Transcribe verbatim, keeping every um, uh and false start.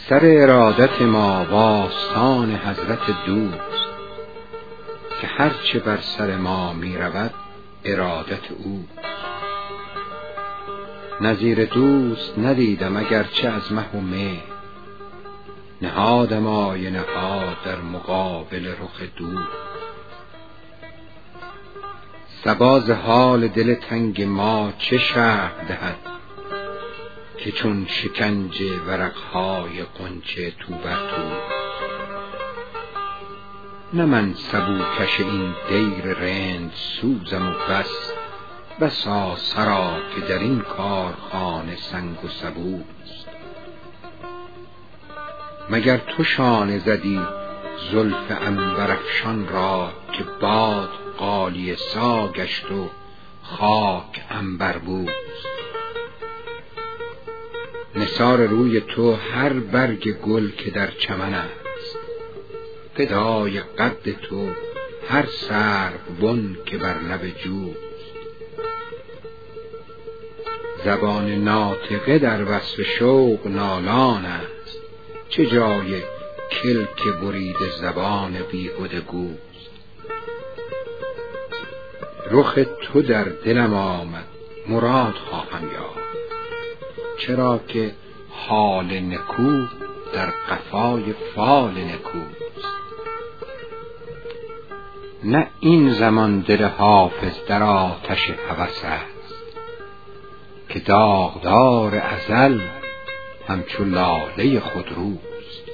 سر ارادت ما و آستان حضرت دوست، که هرچه بر سر ما می رود ارادت او. نظیر دوست ندیدم اگرچه از مه و مه، نهادم آینه ها در مقابل رخ دوست. صبا ز حال دل تنگ ما چه شرح دهد، که چون شکنجه ورقهای غنچه تو بر تو. نه من سبوکش این دیر رند سوزم و بس، بسا سرا که در این کارخانه سنگ و سبوست. مگر تو شانه زدی زلف عنبرافشان را، که باد غالیه سا گشت و خاک عنبربوست. نثار روی تو هر برگ گل که در چمن است، فدای قد تو هر سروبن که بر لب جوست. زبان ناطقه در وصف شوق نالان است، چه جای کلک برید زبان بیهوده گوست. رخ تو در دلم آمد مراد خواهم یافت، چرا که حال نکو در قفای فال نکوست. نه این زمان دل حافظ در آتش هوس است، که داغدار ازل همچو لاله خودروست.